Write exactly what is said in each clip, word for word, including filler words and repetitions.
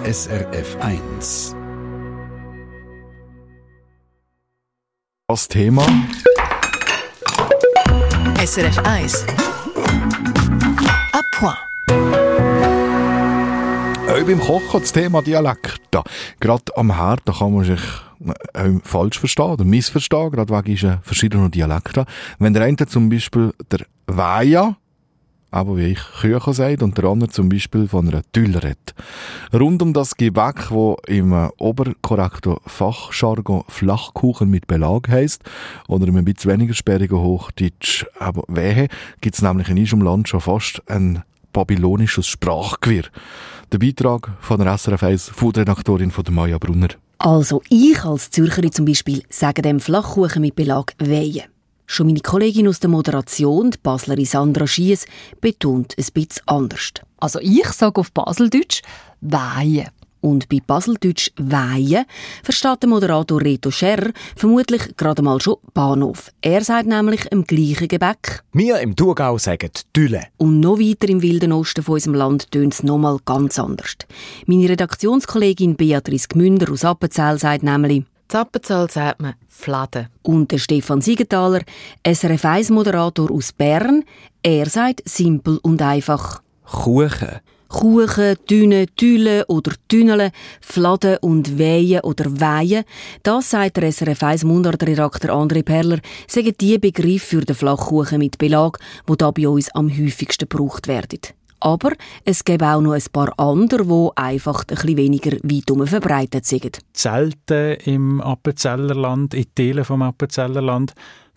S R F eins. Das Thema S R F eins. A point. Auch beim Kochen das Thema Dialekt. Gerade am Herd da kann man sich äh, falsch verstehen oder missverstehen, gerade wegen verschiedener Dialekte. Wenn der eine zum Beispiel der Weia, aber wie ich Küche sagt, und der andere zum Beispiel von einer Tülle redet. Rund um das Gebäck, das im oberkorrekten Fachjargon Flachkuchen mit Belag heisst, oder im ein bisschen weniger sperrigen Hochdeutsch aber Wehe, gibt es nämlich in unserem Land schon fast ein babylonisches Sprachgewirr. Der Beitrag von der S R F eins Food-Redaktorin von der Maja Brunner. Also ich als Zürcherin zum Beispiel sage dem Flachkuchen mit Belag Wehe. Schon meine Kollegin aus der Moderation, die Baslerin Sandra Schiess, betont ein bisschen anders. Also ich sage auf Baseldeutsch «Weihe». Und bei Baseldeutsch «Weihe» versteht der Moderator Reto Scherrer vermutlich gerade mal schon Bahnhof. Er sagt nämlich im gleichen Gebäck. Wir im Thurgau sagen «Tülle». Und noch weiter im wilden Osten von unserem Land tönt es nochmal ganz anders. Meine Redaktionskollegin Beatrice Gmünder aus Appenzell sagt nämlich In Appenzell sagt man «Fladen». Und der Stefan Siegenthaler, S R F eins Moderator aus Bern, er sagt simpel und einfach «Kuchen». Kuchen, Düne, Tülle oder Tünnele, Fladen und Wehen oder Weihen, das sagt der S R F eins Mundartredakteur André Perler, sagen die Begriffe für den Flachkuchen mit Belag, die da bei uns am häufigsten gebraucht werden. Aber es gibt auch noch ein paar andere, die einfach ein bisschen weniger weit herum verbreitet sind. Zelten im Appenzellerland, in Teilen vom Appenzellerland,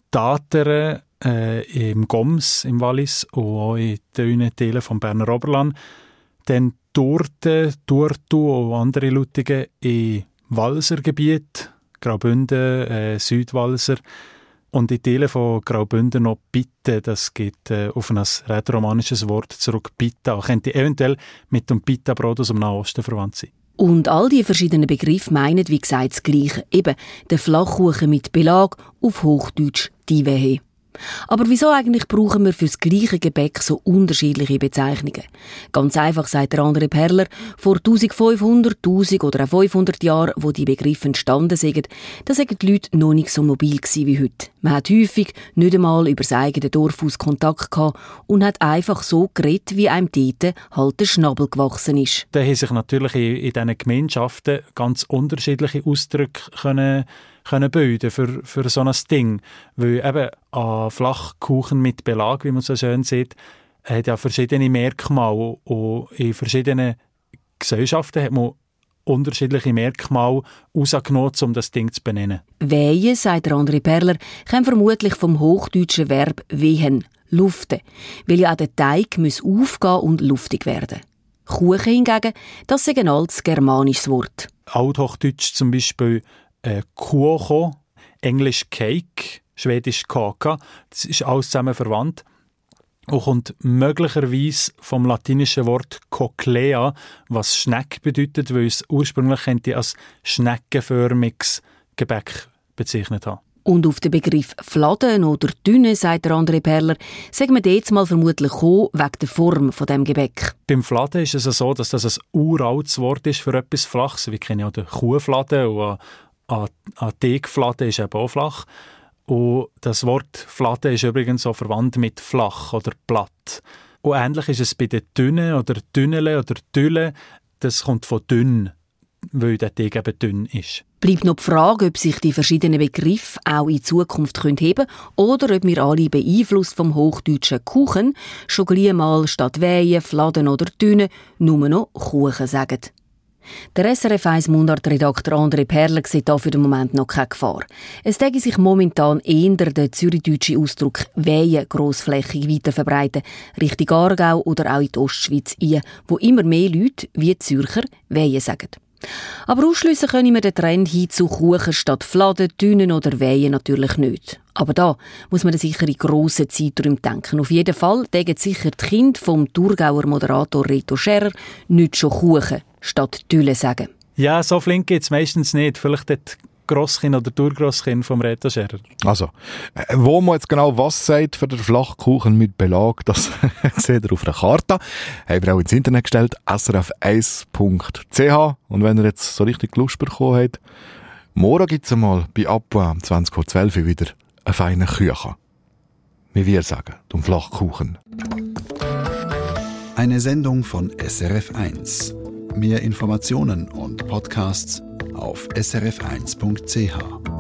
Tatern äh, im Goms, im Wallis und auch in den Teilen vom Berner Oberland. Dann Turten, Turtu und andere Luttigen im Walsergebiet, Graubünden, äh, Südwalser. Und in Teilen von Graubünden noch Bitte, das geht äh, auf ein rätoromanisches Wort zurück, Pita. Könnte eventuell mit dem Pita-Brot aus dem Nahen Osten verwandt sein. Und all die verschiedenen Begriffe meinen, wie gesagt, das Gleiche. Eben, der Flachkuchen mit Belag, auf Hochdeutsch die Wehe. Aber wieso eigentlich brauchen wir für das gleiche Gebäck so unterschiedliche Bezeichnungen? Ganz einfach, sagt der André Perler, vor eintausendfünfhundert, tausend oder auch fünfhundert Jahren, wo die Begriffe entstanden sind, da waren die Leute noch nicht so mobil wie heute. Man hat häufig nicht einmal über das eigene Dorf aus Kontakt gehabt und hat einfach so geredet, wie einem dort halt der Schnabel gewachsen ist. Da haben sich natürlich in, in diesen Gemeinschaften ganz unterschiedliche Ausdrücke können können bilden für, für so ein Ding. Weil eben ein Flachkuchen mit Belag, wie man so schön sieht, hat ja verschiedene Merkmale. Und in verschiedenen Gesellschaften hat man unterschiedliche Merkmale rausgenommen, um das Ding zu benennen. Wehen, sagt der André Perler, kommt vermutlich vom hochdeutschen Verb wehen, luften, weil ja auch der Teig muss aufgehen und luftig werden. Kuchen hingegen, das ist ein altes germanisches Wort. Althochdeutsch zum Beispiel Äh, Kuocho, Englisch Cake, Schwedisch Kaka, das ist alles zusammen verwandt und kommt möglicherweise vom latinischen Wort cochlea, was Schneck bedeutet, weil es ursprünglich als schneckenförmiges Gebäck bezeichnet hat. Und auf den Begriff Fladen oder Dünne, sagt der André Perler, sagen wir jetzt mal vermutlich gekommen, wegen der Form von dem Gebäck. Beim Fladen ist es so, dass das ein uraltes Wort ist für etwas Flaches. Wir kennen ja den Kuhfladen und Ein Teigfladen ist eben auch flach. Und das Wort Fladen ist übrigens auch verwandt mit flach oder platt. Und ähnlich ist es bei den Dünnen oder Dünnele oder Tülle. Das kommt von dünn, weil der Teig eben dünn ist. Bleibt noch die Frage, ob sich die verschiedenen Begriffe auch in Zukunft heben können oder ob wir alle beeinflusst vom hochdeutschen Kuchen schon gleich mal statt Wehen, Fladen oder Dünne nur noch Kuchen sagen. Der S R F eins Mundartredakteur André Perler sieht da für den Moment noch keine Gefahr. Es täge sich momentan eher der zürichdeutsche Ausdruck «Wehen» grossflächig weiterverbreiten, Richtung Aargau oder auch in die Ostschweiz ein, wo immer mehr Leute wie Zürcher «Wehen» sagen. Aber ausschliessen können wir den Trend hin zu Kuchen statt Fladen, Dünen oder Wehen natürlich nicht. Aber da muss man sicher in grossen Zeiträumen denken. Auf jeden Fall denken sicher die Kinder vom Thurgauer Moderator Reto Scherrer nicht schon Kuchen statt Tülle sagen. Ja, so flink geht es meistens nicht. Vielleicht hat Grosskind oder Urgrosskind vom Reto Scherer. Also, äh, wo man jetzt genau was sagt für den Flachkuchen mit Belag, das seht ihr auf der Karte. Haben wir auch ins Internet gestellt, s r f eins punkt c h. Und wenn ihr jetzt so richtig Lust bekommen habt, morgen gibt es einmal bei Apua um zwanzig Uhr zwölf wieder einen feinen Kuchen. Wie wir sagen, den Flachkuchen. Eine Sendung von S R F eins. Mehr Informationen und Podcasts auf s r f eins punkt c h.